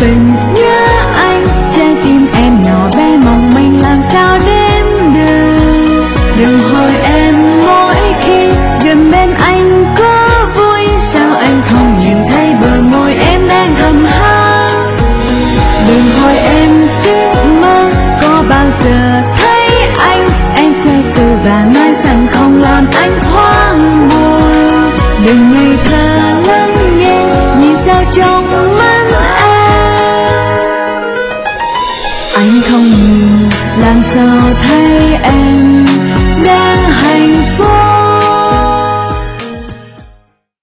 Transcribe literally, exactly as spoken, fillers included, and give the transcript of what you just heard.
tình nhớ anh, trái tim em nhỏ bé mong manh làm sao đếm được. Đừng hỏi em mỗi khi gần bên anh có vui, sao anh không nhìn thấy bờ môi em đang hầm hăng. Đừng hỏi em giấc mơ có bao giờ thấy anh, em sẽ cười và nói rằng không làm anh hoang buồn. Đừng ngây thơ lắng nghe, nhìn sao trong mắt em. Anh không nhìn làm sao thấy em đang